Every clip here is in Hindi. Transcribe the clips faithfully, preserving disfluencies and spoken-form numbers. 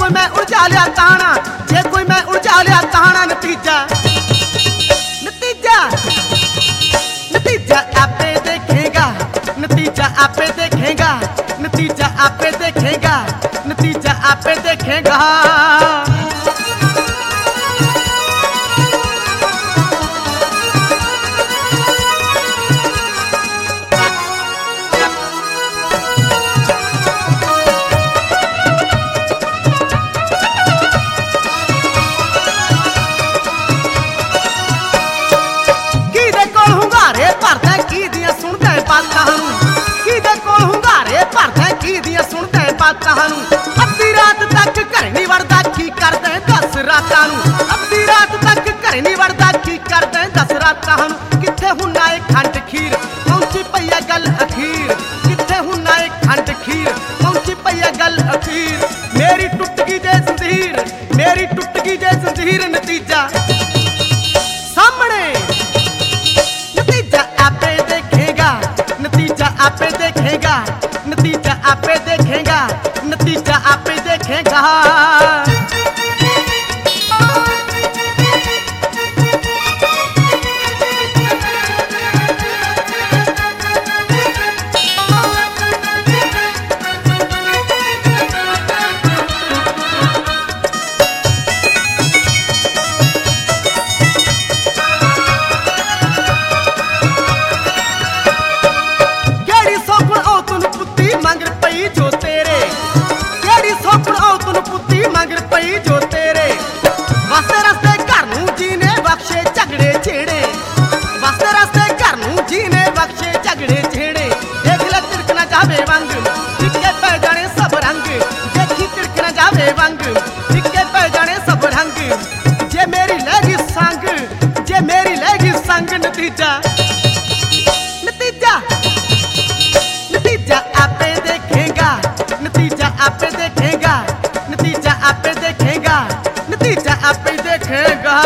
कोई मैं उलझा लिया ताना, जे कोई मैं उलझा लिया ताना, नतीजा नतीजा नतीजा आपे देखेगा, नतीजा आपे देखेगा, नतीजा आपे देखेगा, नतीजा आपे देखेगा। अद्धी रात तक घर नहीं वड़दा की करदे दस रातां नूं, अद्धी रात तक घर नहीं वड़दा की करदे दस रातां नूं। कित्थे हुन्ना ए खंड खीर पहुंची पई ऐ गल अखीर, कित्थे हुन्ना ए खंड खीर पहुंची पई ऐ गल अखीर। मेरी टुट गई जे जंजीर, मेरी टुट गई जे जंजीर, नतीजा सामने, नतीजा आपे देखेगा, नतीजा आपे देखेगा, नतीजा आपे देखेगा, नतीजा आपे देखेगा। केड़ी सोपन ओ तुन पुत्ती मंगर पई जो तेरे, केड़ी सोपन ओ तुन पुत्ती मंगर पई जो तेरे। वास्ते रस्ते घर नूं जीने बख्शे झगड़े छेड़े, वास्ते रस्ते घर नूं जीने बख्शे झगड़े छेड़े। देख ले तिड़कना जावे वंग, फिक्के पै जाने सब रंग, देखी तिड़कना जावे वंग, फिक्के पै जाने सब रंग। जे मेरी लहगी संग, जे मेरी लहगी संग, नतीजा नतीजा नतीजा आपे देखेगा, नतीजा आपे देखेगा, नतीजा आपे देखेगा, नतीजा आपे देखेगा।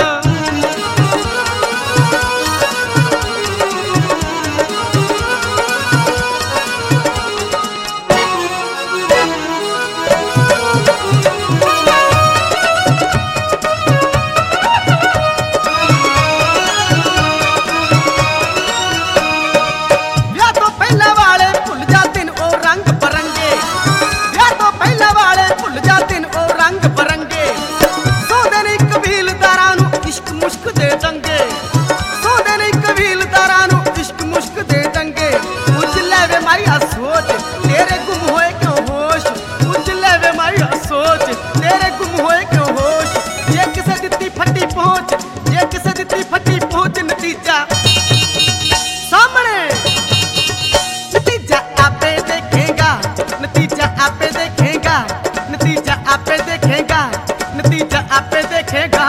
नतीजा सामने, नतीजा आपे देखेगा, नतीजा आपे देखेगा, नतीजा आपे देखेगा, नतीजा आपे देखेगा।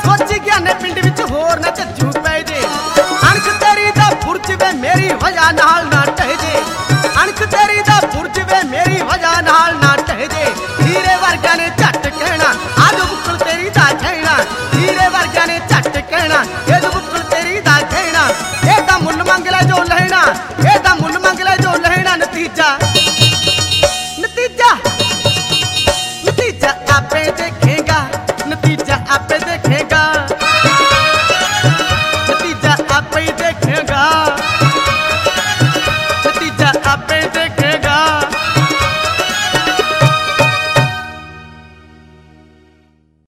मेरी वजह ना